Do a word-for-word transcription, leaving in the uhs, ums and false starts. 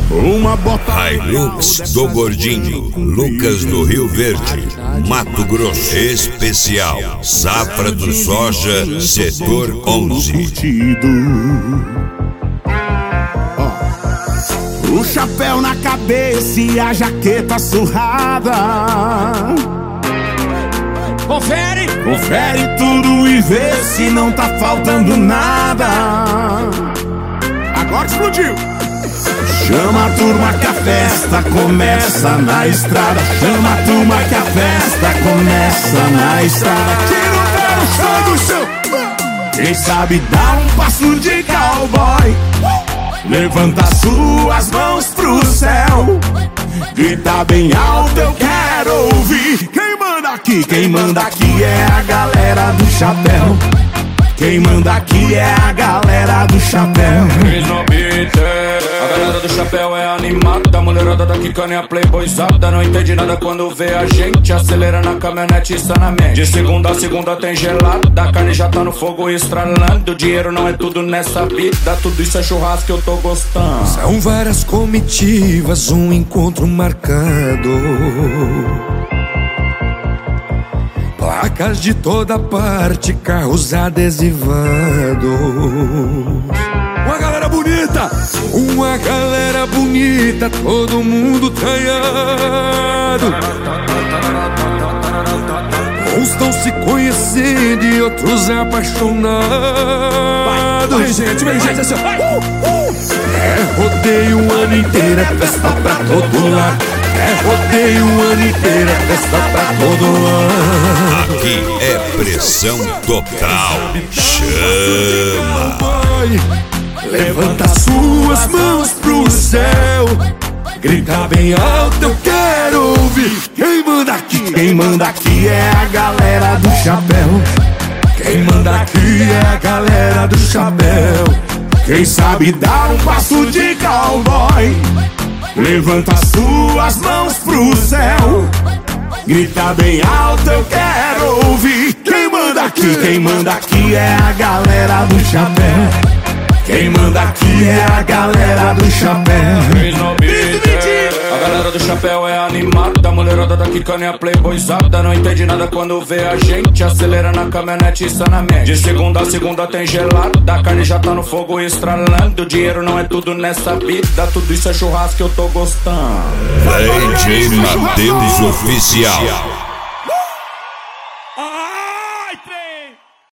Uma bota Hilux do Gordinho, Lucas do Rio Verde, Mato Grosso. Especial Safra do Soja, Setor onze. O chapéu na cabeça e a jaqueta surrada. Confere! Confere tudo e vê se não tá faltando nada. Agora explodiu! Chama a turma que a festa começa na estrada. Chama a turma que a festa começa na estrada. Tira o pé no chão do chão! Quem sabe dá um passo de cowboy. Levanta suas mãos pro céu. Grita bem alto, eu quero ouvir. Quem manda aqui? Quem manda aqui é a galera do chapéu. Quem manda aqui é a galera do chapéu. A galera do chapéu é animada, a mulherada daqui caninha playboyzada. Não entende nada quando vê a gente, acelera na caminhonete e sanamente. De segunda a segunda tem gelada, a carne já tá no fogo estralando. Dinheiro não é tudo nessa vida, tudo isso é churrasco que eu tô gostando. São várias comitivas, um encontro marcado. Placas de toda parte, carros adesivados. Uma galera bonita, uma galera bonita, todo mundo tranhado. Uns estão se conhecendo e outros apaixonados. Vai, gente, vem, gente, assim, vai! Uh, uh. É rodeio o ano inteiro, é festa pra todo lado. É rodeio o ano inteiro, é festa pra todo lado. Aqui é pressão total. Chama! Levanta suas mãos pro céu. Grita bem alto, eu quero ouvir. Quem manda aqui? Quem manda aqui é a galera do chapéu. Quem manda aqui é a galera do chapéu. Quem sabe dar um passo de cowboy. Levanta suas mãos pro céu. Grita bem alto, eu quero ouvir. Quem manda aqui? Quem manda aqui é a galera do chapéu. Quem manda aqui é a galera do chapéu. A galera do chapéu é animada, a mulherada daqui caninha playboyzada. Não entende nada quando vê a gente, acelera na caminhonete e sanamente. De segunda a segunda tem gelada, a carne já tá no fogo estralando. Dinheiro não é tudo nessa vida, tudo isso é churrasco que eu tô gostando. D J Matheus Oficial.